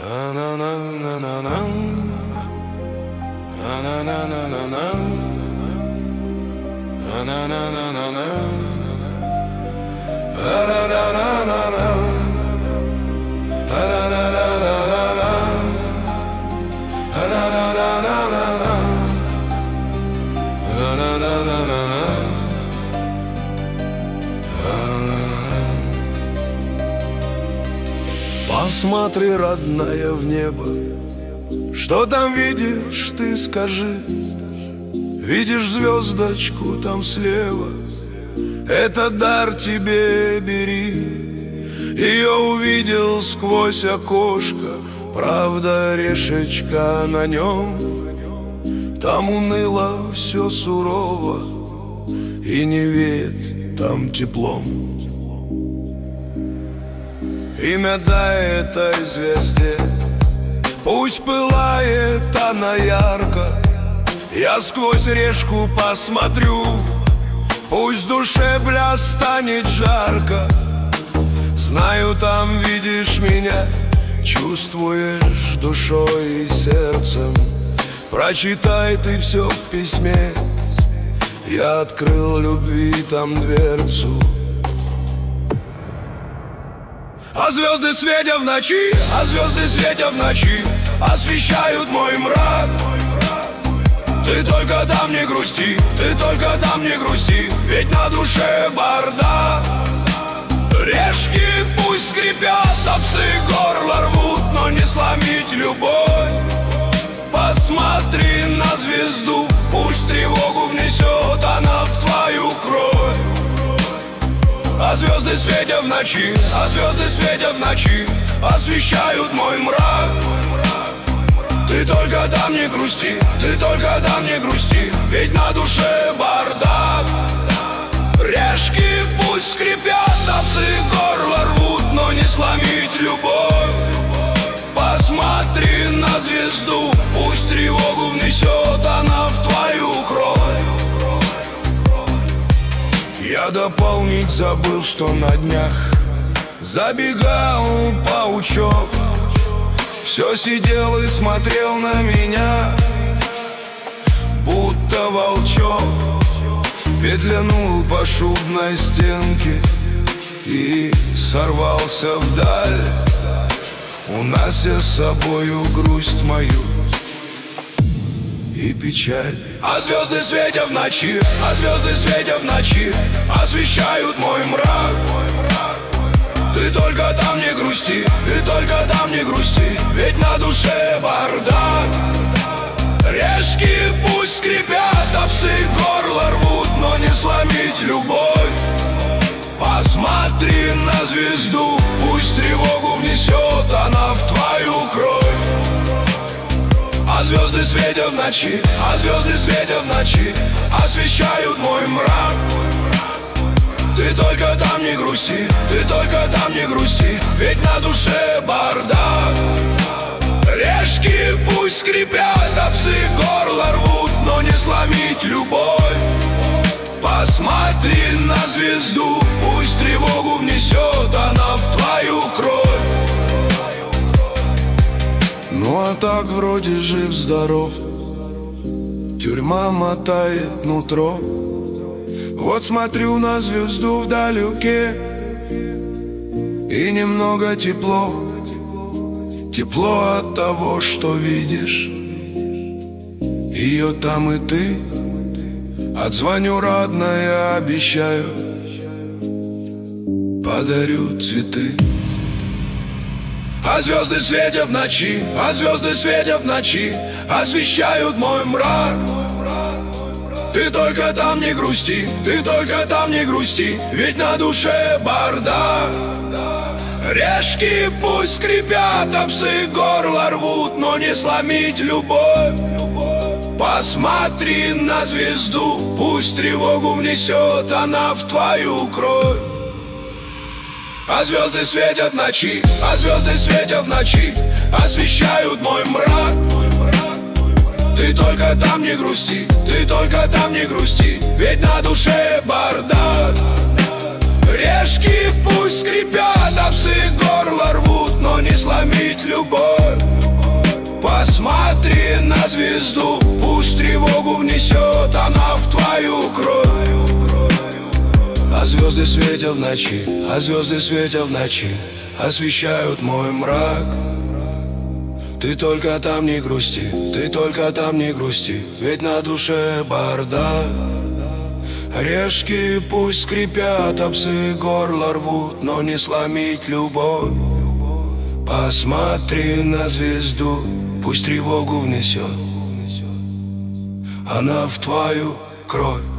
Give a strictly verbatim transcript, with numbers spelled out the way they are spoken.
Посмотри, родная, в небо. Что там видишь, ты скажи. Видишь звездочку там слева? Это дар тебе, бери. Ее увидел сквозь окошко. Правда, решечка на нем. Там уныло, все сурово, и не веет там теплом. Имя дай этой звезде, пусть пылает она ярко. Я сквозь решку посмотрю, пусть в душе бля станет жарко. Знаю, там видишь меня, чувствуешь душой и сердцем. Прочитай ты все в письме. Я открыл любви там дверцу. А звезды светят в ночи, а звезды светят в ночи, освещают мой мрак. Ты только там не грусти, ты только там не грусти, ведь на душе бардак. Решки пусть скрипят, а псы горло рвут, но не сломить любовь. Посмотри на звезду, пусть тревогу внесет она в твою кровь. А звезды светят в ночи, а звезды светят в ночи, освещают мой мрак. Ты только там не грусти, ты только там не грусти, ведь на душе бардак. Решки пусть скрипят, а псы горло рвут, но не сломить любовь. Посмотри на звезду, пусть тревогу внесет она в твою кровь. Я дополнить забыл, что на днях забегал паучок. Все сидел и смотрел на меня, будто волчок. Петлянул по шубной стенке и сорвался вдаль, унося с собою грусть мою и печаль. А звезды светят в ночи, а звезды светят в ночи, освещают мой мрак. Ты только там не грусти, ты только там не грусти, ведь на душе бардак. Решки пусть скрипят, а псы горло рвут, но не сломить любовь. Посмотри на звезду, пусть тревогу внесет она в твою кровь. А звезды светят в ночи, а звезды светят в ночи, освещают мой мрак. Ты только там не грусти, ты только там не грусти, ведь на душе бардак. Решки пусть скрипят, а псы горло рвут, но не сломить любовь. Посмотри на звезду, пусть тревогу внесет она в твою кровь. Ну а так вроде жив-здоров, тюрьма мотает нутро. Вот смотрю на звезду вдалеке, и немного тепло. Тепло от того, что видишь ее там и ты. Отзвоню, родная, обещаю, подарю цветы. А звезды светят в ночи, а звезды светят в ночи, освещают мой мрак. Ты только там не грусти, ты только там не грусти, ведь на душе бардак. Решки пусть скрипят, а псы горло рвут, но не сломить любовь. Посмотри на звезду, пусть тревогу внесет она в твою кровь. А звезды светят в ночи, а звезды светят в ночи, освещают мой мрак. Ты только там не грусти, ты только там не грусти, ведь на душе бардак. Решки пусть скрипят, а псы горло рвут, но не сломить любовь. на звезду, пусть тревогу внесет она в твою кровь. А звезды светят в ночи, а звезды светят в ночи, освещают мой мрак. Ты только там не грусти, ты только там не грусти, ведь на душе бардак. Орешки пусть скрипят, а псы горло рвут, но не сломить любовь. Посмотри на звезду, пусть тревогу внесет она в твою кровь.